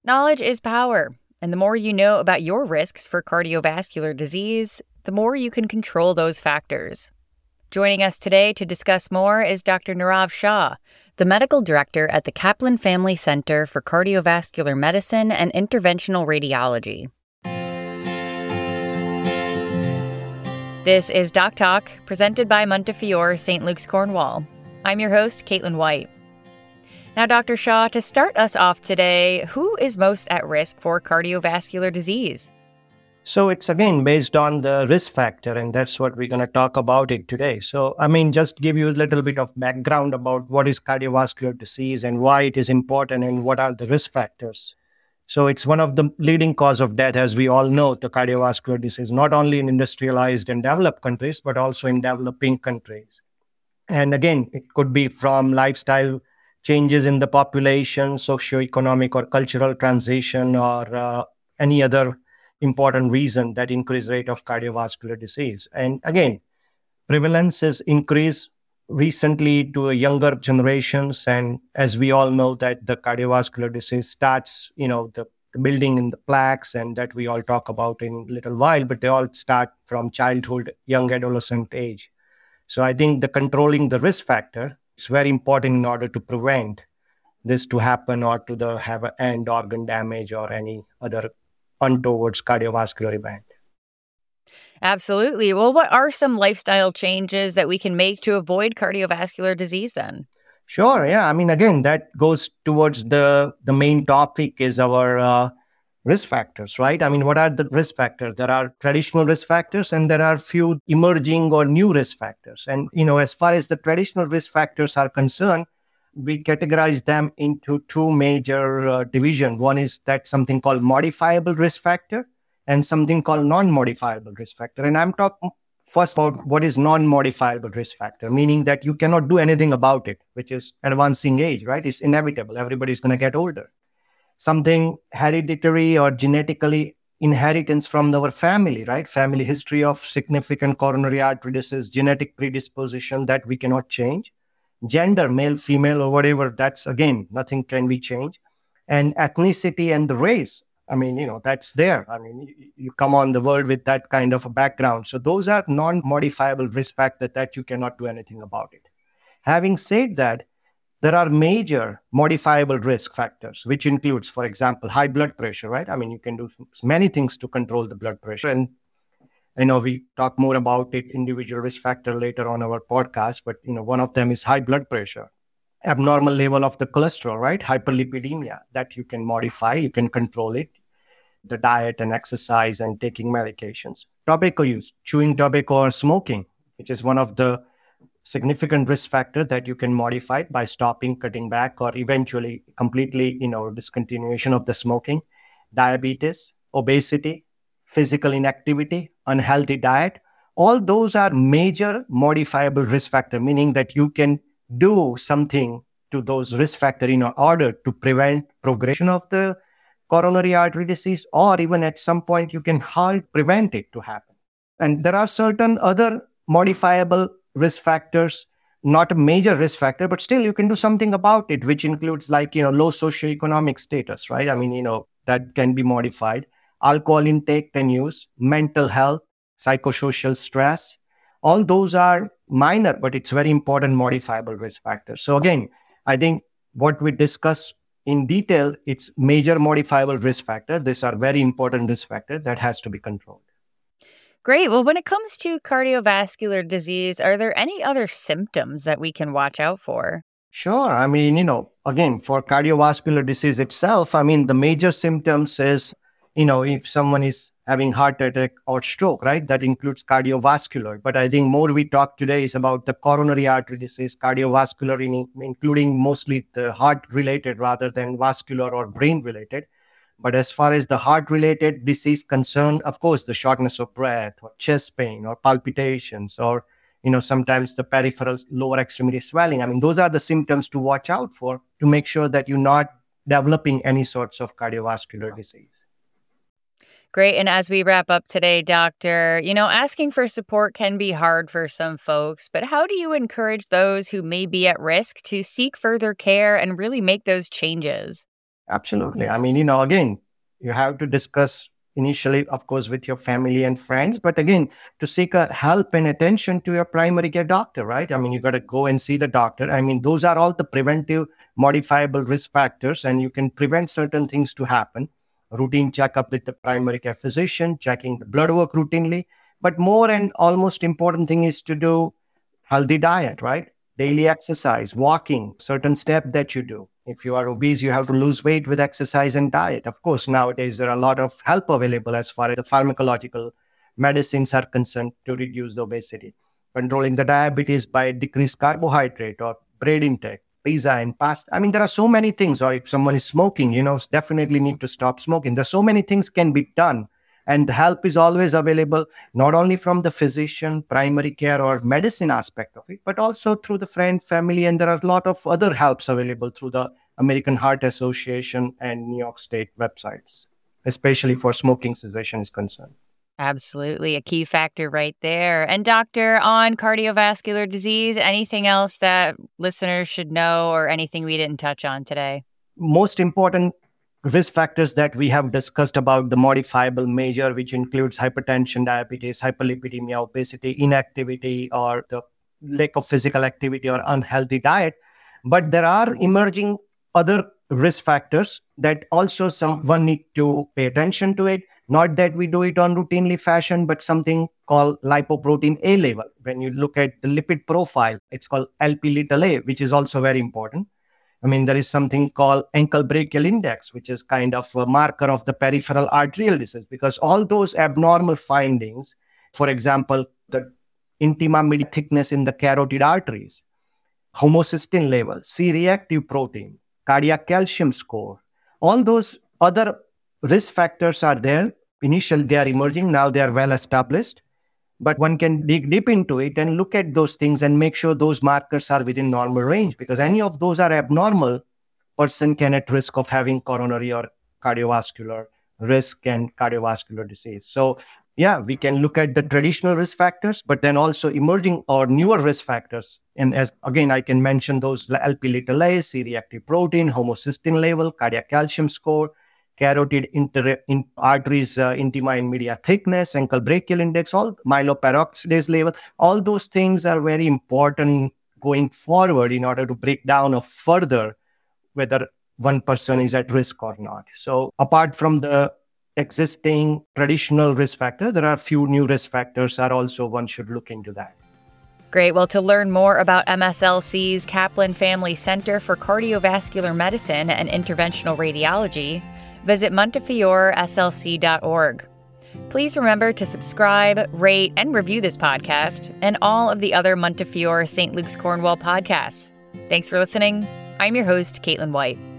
Knowledge is power, and the more you know about your risks for cardiovascular disease, the more you can control those factors. Joining us today to discuss more is Dr. Nirav Shah, the medical director at the Kaplan Family Center for Cardiovascular Medicine and Interventional Radiology. This is Doc Talk, presented by Montefiore St. Luke's Cornwall. I'm your host, Caitlin White. Now, Dr. Shah, to start us off today, who is most at risk for cardiovascular disease? So it's again based on the risk factor, and that's what we're going to talk about it today. So, just give you a little bit of background about what is cardiovascular disease and why it is important and what are the risk factors. So it's one of the leading cause of death, as we all know, the cardiovascular disease, not only in industrialized and developed countries, but also in developing countries. And again, it could be from lifestyle changes in the population, socioeconomic or cultural transition, or any other important reason that increase rate of cardiovascular disease. And again, prevalence is increased recently to younger generations. And as we all know that the cardiovascular disease starts, the building in the plaques, and that we all talk about in a little while, but they all start from childhood, young adolescent age. So I think the controlling the risk factor is very important in order to prevent this to happen or to have an end organ damage or any other untoward cardiovascular event. Absolutely. Well, what are some lifestyle changes that we can make to avoid cardiovascular disease then? Sure. Yeah. Again, that goes towards the main topic is our risk factors, right? What are the risk factors? There are traditional risk factors and there are few emerging or new risk factors. And, as far as the traditional risk factors are concerned, we categorize them into two major divisions. One is that something called modifiable risk factor and something called non-modifiable risk factor. And I'm talking first about what is non-modifiable risk factor, meaning that you cannot do anything about it, which is advancing age, right? It's inevitable. Everybody's going to get older. Something hereditary or genetically inheritance from our family, right? Family history of significant coronary artery disease, genetic predisposition that we cannot change. Gender, male, female, or whatever, that's again, nothing can be changed. And ethnicity and the race, that's there. You come on the world with that kind of a background. So those are non-modifiable risk factors that you cannot do anything about it. Having said that, there are major modifiable risk factors, which includes, for example, high blood pressure, right? You can do many things to control the blood pressure. And I know we talk more about it, individual risk factor later on our podcast, but one of them is high blood pressure, abnormal level of the cholesterol, right? Hyperlipidemia that you can modify, you can control it, the diet and exercise and taking medications. Tobacco use, chewing tobacco or smoking, which is one of the significant risk factor that you can modify by stopping, cutting back, or eventually completely, discontinuation of the smoking. Diabetes, obesity, physical inactivity, unhealthy diet. All those are major modifiable risk factor, meaning that you can do something to those risk factor in order to prevent progression of the coronary artery disease, or even at some point you can prevent it to happen. And there are certain other modifiable risk factors, not a major risk factor, but still you can do something about it, which includes low socioeconomic status, right? That can be modified. Alcohol intake and use, mental health, psychosocial stress. All those are minor, but it's very important modifiable risk factors. So again, I think what we discuss in detail, it's major modifiable risk factor. These are very important risk factors that has to be controlled. Great. Well, when it comes to cardiovascular disease, are there any other symptoms that we can watch out for? Sure. Again, for cardiovascular disease itself, the major symptoms is, if someone is having heart attack or stroke, right? That includes cardiovascular. But I think more we talk today is about the coronary artery disease, cardiovascular, including mostly the heart-related rather than vascular or brain-related. But as far as the heart-related disease concerned, of course, the shortness of breath or chest pain or palpitations or, sometimes the peripheral lower extremity swelling. Those are the symptoms to watch out for to make sure that you're not developing any sorts of cardiovascular disease. Great. And as we wrap up today, Doctor, asking for support can be hard for some folks, but how do you encourage those who may be at risk to seek further care and really make those changes? Absolutely. I mean, again, you have to discuss initially, of course, with your family and friends, but again, to seek help and attention to your primary care doctor, right? I mean, you got to go and see the doctor. I mean, those are all the preventive modifiable risk factors, and you can prevent certain things to happen. Routine checkup with the primary care physician, checking the blood work routinely. But more and almost important thing is to do healthy diet, right? Daily exercise, walking, certain step that you do. If you are obese, you have to lose weight with exercise and diet. Of course, nowadays there are a lot of help available as far as the pharmacological medicines are concerned to reduce the obesity. Controlling the diabetes by decreased carbohydrate or bread intake, pizza and pasta. I mean, there are so many things. Or if someone is smoking, definitely need to stop smoking. There's so many things can be done. And help is always available, not only from the physician, primary care, or medicine aspect of it, but also through the friend, family. And there are a lot of other helps available through the American Heart Association and New York State websites, especially for smoking cessation is concerned. Absolutely. A key factor right there. And doctor, on cardiovascular disease, anything else that listeners should know or anything we didn't touch on today? Most important risk factors that we have discussed about the modifiable major, which includes hypertension, diabetes, hyperlipidemia, obesity, inactivity, or the lack of physical activity or unhealthy diet. But there are emerging other risk factors that also someone need to pay attention to it. Not that we do it on routinely fashion, but something called lipoprotein A level. When you look at the lipid profile, it's called Lp(a), which is also very important. I mean, there is something called ankle brachial index, which is kind of a marker of the peripheral arterial disease, because all those abnormal findings, for example, the intima media thickness in the carotid arteries, homocysteine level, C-reactive protein, cardiac calcium score, all those other risk factors are there. Initially, they are emerging. Now they are well established. But one can dig deep into it and look at those things and make sure those markers are within normal range, because any of those are abnormal, person can at risk of having coronary or cardiovascular risk and cardiovascular disease. So yeah, we can look at the traditional risk factors, but then also emerging or newer risk factors. And as again, I can mention those Lp(a), C-reactive protein, homocysteine level, cardiac calcium score, carotid arteries, intima and media thickness, ankle brachial index, all myeloperoxidase level. All those things are very important going forward in order to break down or further whether one person is at risk or not. So apart from the existing traditional risk factor, there are a few new risk factors are also one should look into that. Great. Well, to learn more about MSLC's Kaplan Family Center for Cardiovascular Medicine and Interventional Radiology, visit montefioreslc.org. Please remember to subscribe, rate, and review this podcast and all of the other Montefiore St. Luke's Cornwall podcasts. Thanks for listening. I'm your host, Caitlin White.